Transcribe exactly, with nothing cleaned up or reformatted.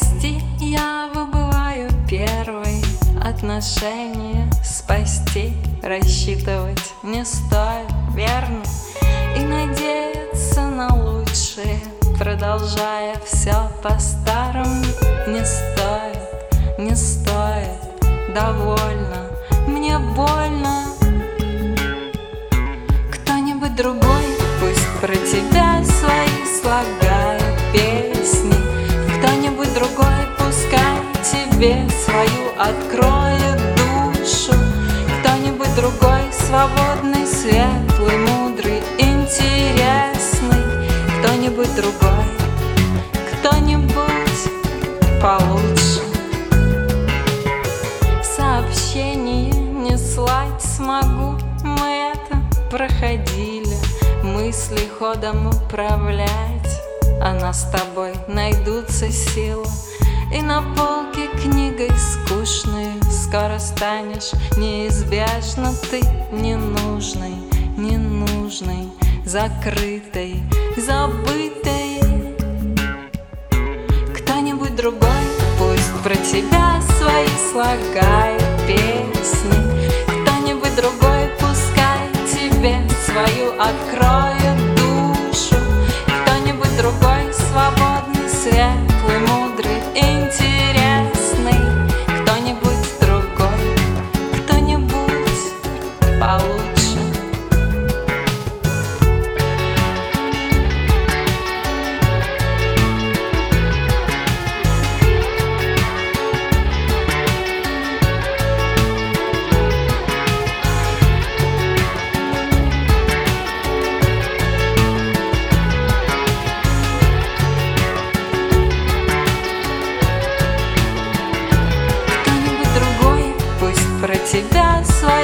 прости, я выбываю первый. Отношения спасти, рассчитывать не стоит, верно? И надеяться на лучшее, продолжая все по-старому. Не стоит, не стоит, довольно, мне больно. Кто-нибудь другой пусть про тебя свои слагает песни. Кто-нибудь другой пускай тебе свою откроет душу. Кто-нибудь другой свободный, светлый, мудрый, интересный. Кто-нибудь другой, кто-нибудь получше. Сообщение не слать смогу, мы это проходили. Мысли ходом управлять, а нас с тобой найдутся силы. И на полке книгой скучной скоро станешь неизбежно ты ненужной, ненужной, закрытой, забытой. Кто-нибудь другой пусть про тебя свои слагает песни. Кто-нибудь другой пускай тебе свою откроет душу. Кто-нибудь другой свободный, светлый, мудрый, интересный. Кто-нибудь другой, кто-нибудь получше. Про тебя свои